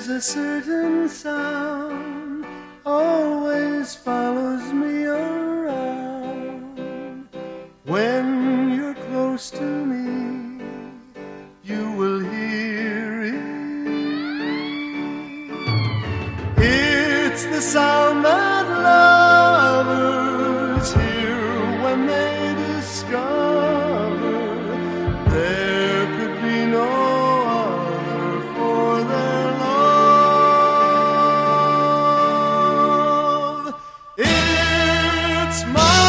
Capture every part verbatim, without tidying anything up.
There's a certain sound always follows me around. When you're close to me, you will hear it. It's the sound that lovers hear when they discover there could be no other for their love. It's my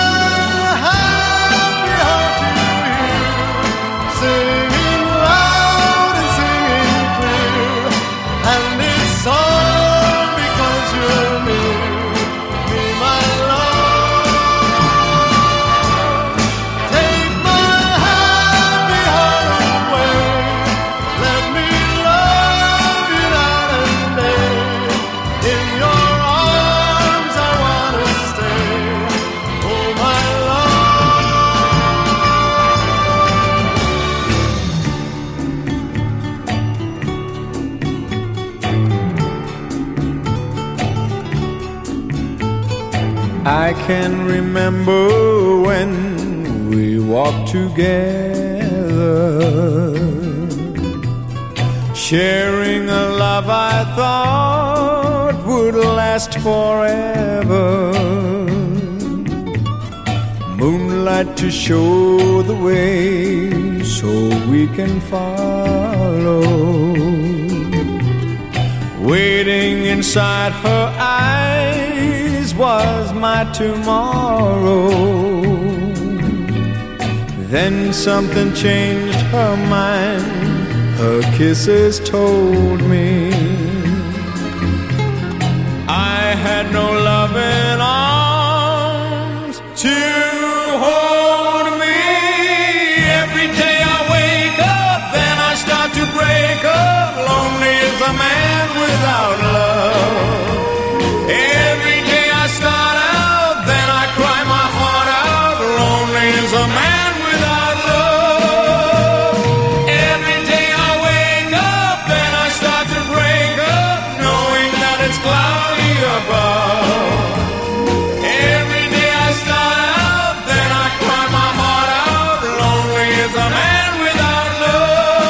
happy heart you hear, singing loud and singing clear, and it's all because you're near me, my love. Take my happy heart away, let me love you night and day. In your arms I wanna stay, oh my I can remember when we walked together, sharing a love I thought would last forever. Moonlight to show the way so we can follow. Waiting inside her eyes was my tomorrow. Then something changed her mind, her kisses told me I had no loving arms to hold me. Every day I wake up, then I start to break up. Lonely as a man without love. Every day I start out, then I cry my heart out. Lonely as a man without love. Every day I wake up, then I start to break up, knowing that it's cloudy above. Every day I start out, then I cry my heart out. Lonely as a man without love.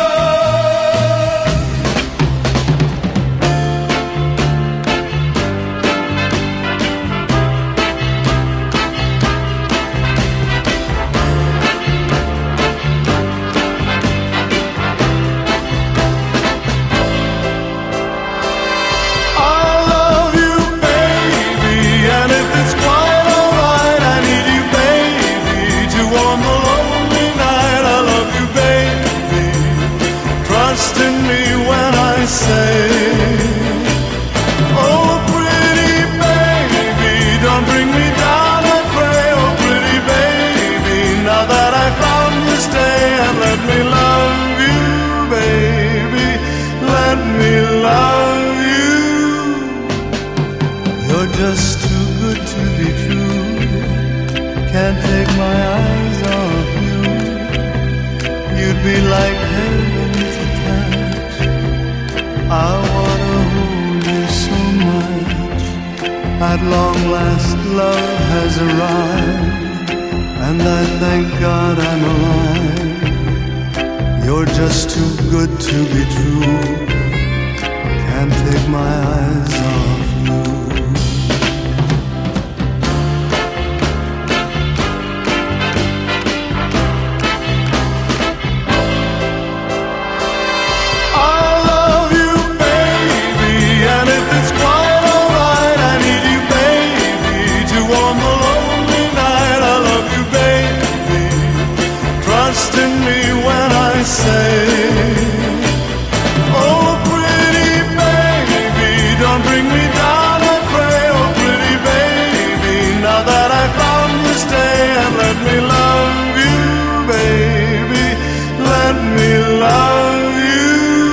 I love you, baby, and if it's quite alright, I need you, baby, to warm the lonely night. I love you, baby, trust in me when I say, oh, pretty baby, don't bring me down, I pray. Oh, pretty baby, now that I found you, stay and let me love you, baby, let me love you. You're just too good to be true. Can't take my eyes off you. You'd be like heaven to touch. I wanna hold you so much. At long last, love has arrived, and I thank God I'm alive. You're just too good to be true. Can't take my eyes off you. I love you, baby, and if it's quite alright, I need you, baby, to warm the lonely night. I love you, baby, trust in me when I say, oh, pretty baby, don't bring me down, I pray. Oh, pretty baby, now that I found you, stay and let me love you, baby, let me love you.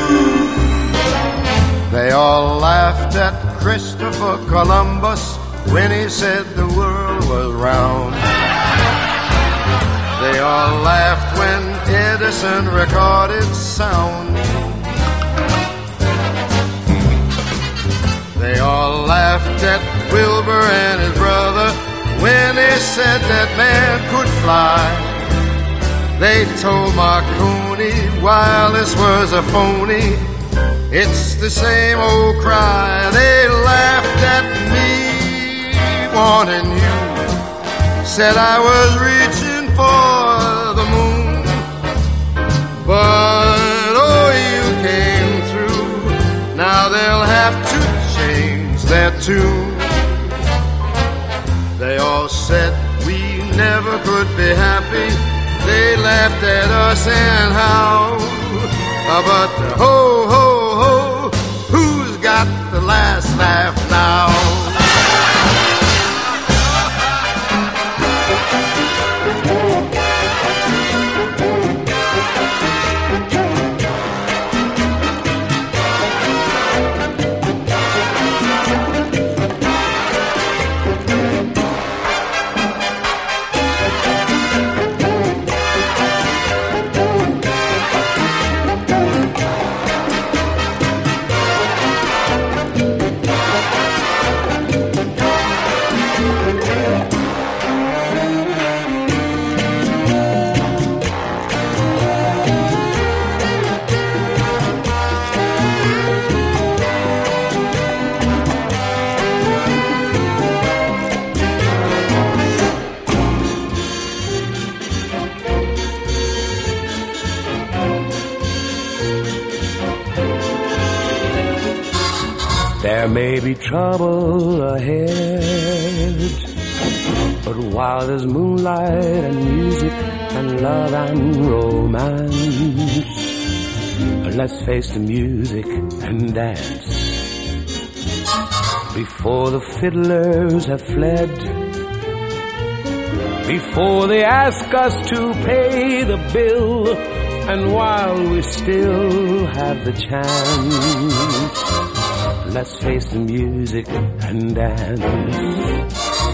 They all laughed at Christopher Columbus when he said the world was round. They all laughed when Edison recorded sound. laughed at Wilbur and his brother when they said that man could fly. They told Marconi while this was a phony, it's the same old cry. They laughed at me, wanting you, said I was reaching for the moon. But oh, you came through. Now they'll have to change their tune. They all said we never could be happy. They laughed at us and howled. But ho, ho, ho, who's got the last laugh now? There may be trouble ahead, but while there's moonlight and music and love and romance, let's face the music and dance. Before the fiddlers have fled, before they ask us to pay the bill, and while we still have the chance, let's face the music and dance.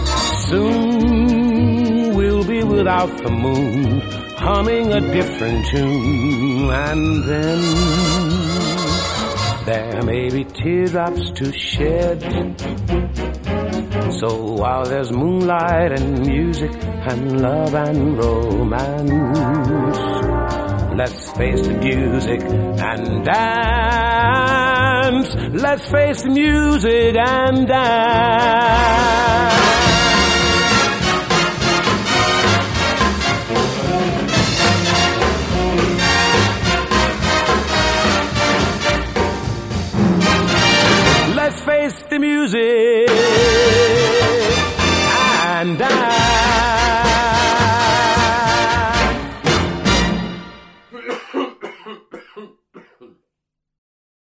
Soon we'll be without the moon, humming a different tune, and then there may be teardrops to shed. So while there's moonlight and music and love and romance, let's face the music and dance. Let's face the music and dance. Let's face the music